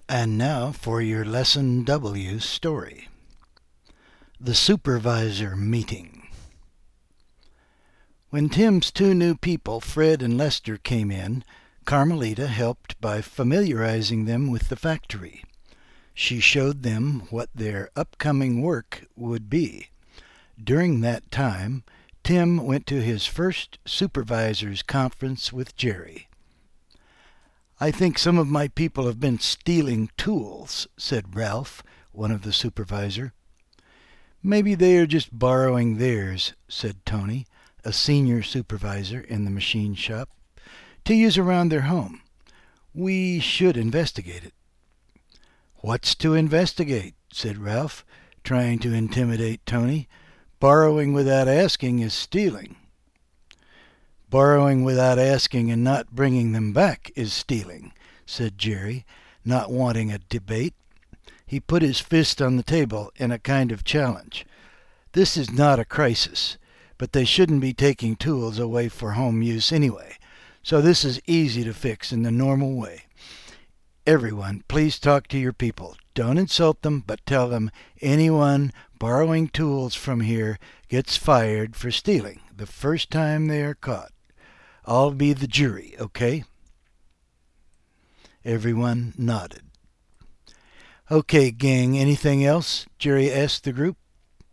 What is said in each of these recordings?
And now for your Lesson W story. The Supervisor Meeting. When Tim's two new people, Fred and Lester, came in, Carmelita helped by familiarizing them with the factory. She showed them what their upcoming work would be. During that time, Tim went to his first supervisors' conference with Jerry. "I think some of my people have been stealing tools," said Ralph, one of the supervisors. "Maybe they are just borrowing theirs," said Tony, a senior supervisor in the machine shop, "to use around their home. We should investigate it." "What's to investigate?" said Ralph, trying to intimidate Tony. "Borrowing without asking is stealing." "Borrowing without asking and not bringing them back is stealing," said Jerry, not wanting a debate. He put his fist on the table in a kind of challenge. "This is not a crisis, but they shouldn't be taking tools away for home use anyway, so this is easy to fix in the normal way. Everyone, please talk to your people. Don't insult them, but tell them anyone borrowing tools from here gets fired for stealing the first time they are caught. I'll be the jury, okay?" Everyone nodded. "Okay, gang, anything else?" Jerry asked the group.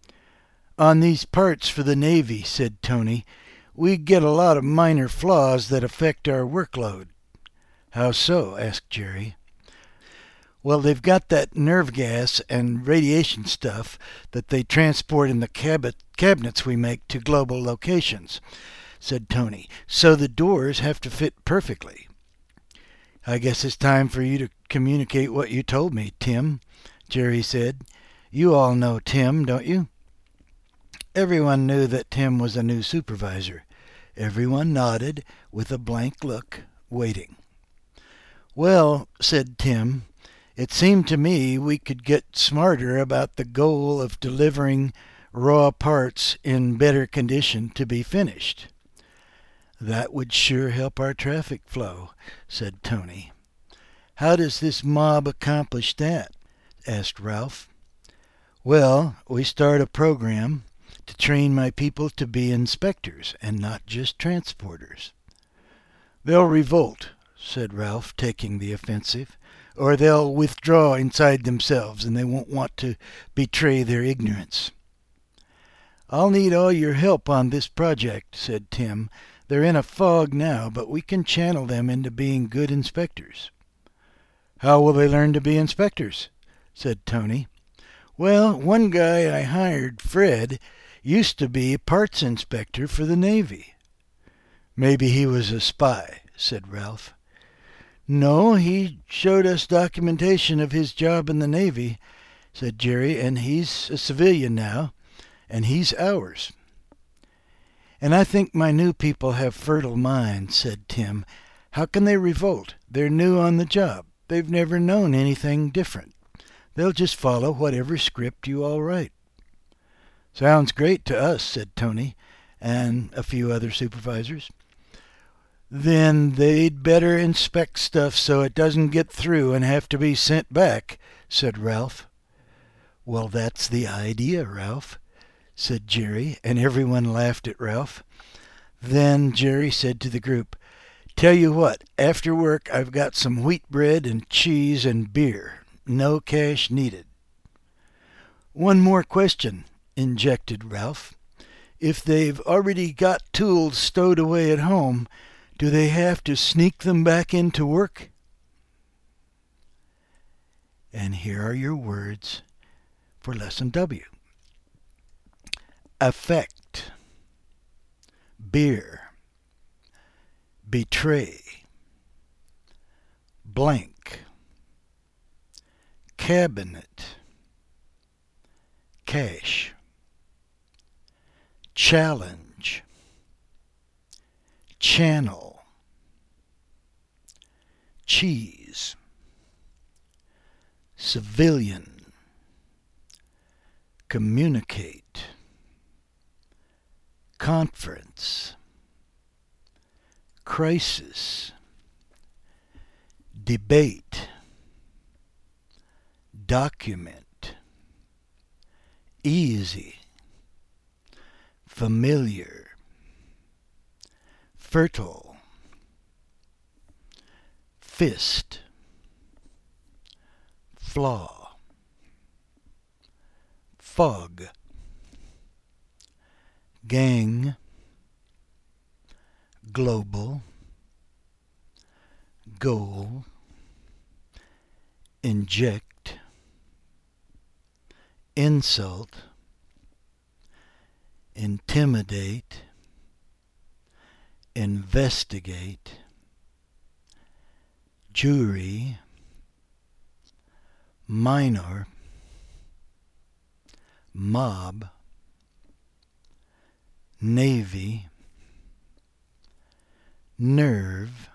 "On these parts for the Navy," said Tony, "we get a lot of minor flaws that affect our workload." "How so?" asked Jerry. "Well, they've got that nerve gas and radiation stuff that they transport in the cabinets we make to global locations," said Tony, "so the doors have to fit perfectly." "I guess it's time for you to communicate what you told me, Tim," Jerry said. "You all know Tim, don't you?" Everyone knew that Tim was a new supervisor. Everyone nodded with a blank look, waiting. "Well," said Tim, "it seemed to me we could get smarter about the goal of delivering raw parts in better condition to be finished." "That would sure help our traffic flow," said Tony. "How does this mob accomplish that?" asked Ralph. "Well, we start a program to train my people to be inspectors and not just transporters." "They'll revolt," said Ralph, taking the offensive, "or they'll withdraw inside themselves, and they won't want to betray their ignorance." "I'll need all your help on this project," said Tim. "They're in a fog now, but we can channel them into being good inspectors." "How will they learn to be inspectors?" said Tony. "Well, one guy I hired, Fred, used to be a parts inspector for the Navy." "Maybe he was a spy," said Ralph. "No, he showed us documentation of his job in the Navy," said Jerry, "and he's a civilian now, and he's ours." "And I think my new people have fertile minds," said Tim. "How can they revolt? They're new on the job. They've never known anything different. They'll just follow whatever script you all write." "Sounds great to us," said Tony and a few other supervisors. "Then they'd better inspect stuff so it doesn't get through and have to be sent back," said Ralph. "Well, that's the idea, Ralph," said Jerry, and everyone laughed at Ralph. Then Jerry said to the group, "Tell you what, after work I've got some wheat bread and cheese and beer. No cash needed." "One more question," injected Ralph. "If they've already got tools stowed away at home, do they have to sneak them back into work?" And here are your words for Lesson W. Affect, beer, betray, blank, cabinet, cash, challenge, channel, cheese, civilian, communicate, conference, crisis, debate, document, easy, familiar, fertile, fist, flaw, fog, gang, global, goal, inject, insult, intimidate, investigate, jury, minor, mob, navy, nerve,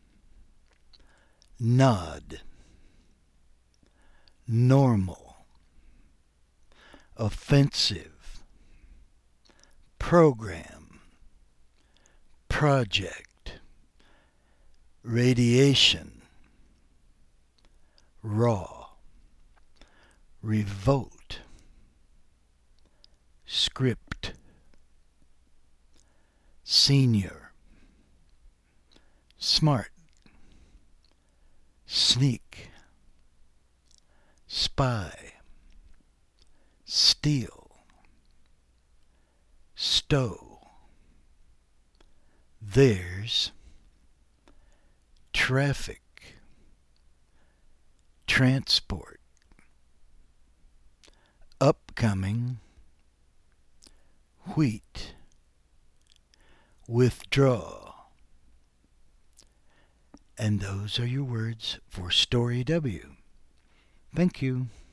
nod, normal, offensive, program, project, radiation, raw, revolt, script, senior, smart, sneak, spy, steal, stow, theirs, traffic, transport, upcoming, wheat, withdraw. And those are your words for Story W. Thank you.